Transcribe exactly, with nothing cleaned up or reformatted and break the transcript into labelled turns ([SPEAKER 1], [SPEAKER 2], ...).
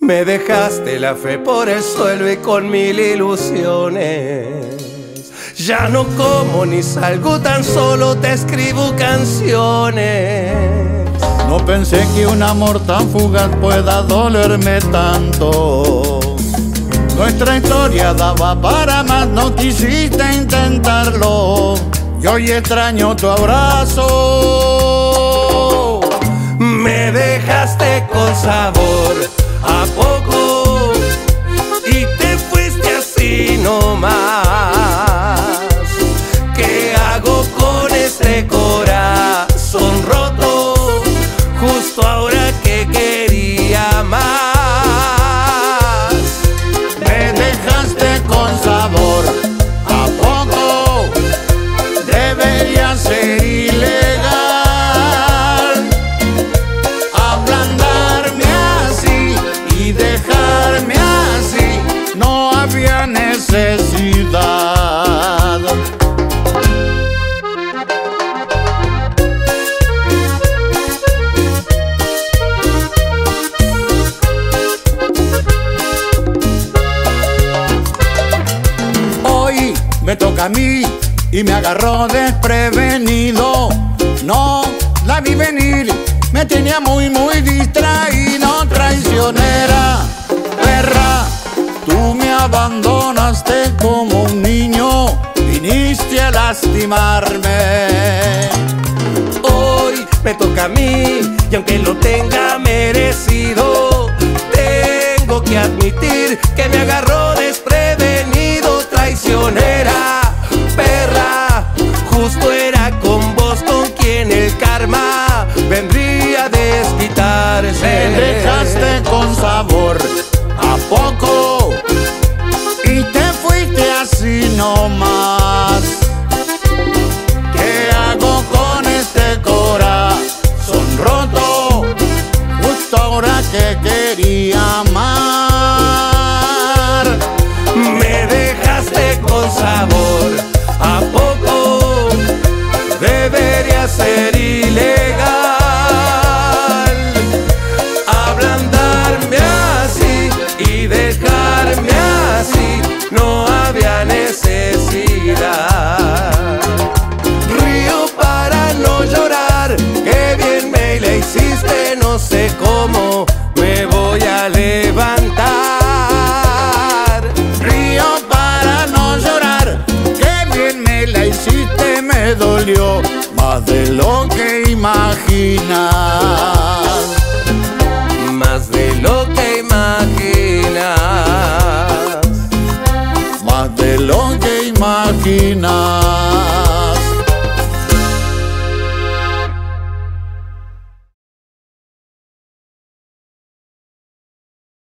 [SPEAKER 1] Me dejaste la fe por el suelo y con mil ilusiones. Ya no como ni salgo, tan solo te escribo canciones.
[SPEAKER 2] No pensé que un amor tan fugaz pueda dolerme tanto. Nuestra historia daba para más, no quisiste intentarlo. Y hoy extraño tu abrazo.
[SPEAKER 1] Me dejaste con sabor a poco y te fuiste así nomás. ¿Qué hago con este corazón roto justo ahora que quería más?
[SPEAKER 2] Me dejaste con sabor a poco, debería ser ilegal ablandarme así y dejarme así, no había necesidad. Hoy me toca a mí y me agarró desprevenido. No la vi venir, me tenía muy muy distraído. Traicionera, perra, tú me abandonaste como un niño, viniste a lastimarme.
[SPEAKER 1] Hoy me toca a mí y aunque lo tenga merecido, tengo que admitir que me agarró desprevenido. Traicionera, perra, justo era con vos con quien el karma vendría a desquitarse.
[SPEAKER 2] Me dejaste con sabor a poco y te fuiste así nomás. ¿Qué hago con este corazón roto justo ahora que quería amar?
[SPEAKER 1] Me dejaste con sabor a poco, debería ser ilegal ablandarme así y dejarme así, no había necesidad. Río para no llorar, qué bien me la hiciste, no sé cómo me voy a levantar.
[SPEAKER 2] Río para no llorar, qué bien me la hiciste, me dolió más de lo que imaginas.
[SPEAKER 1] Más de lo que imaginas.
[SPEAKER 2] Más de lo que imaginas.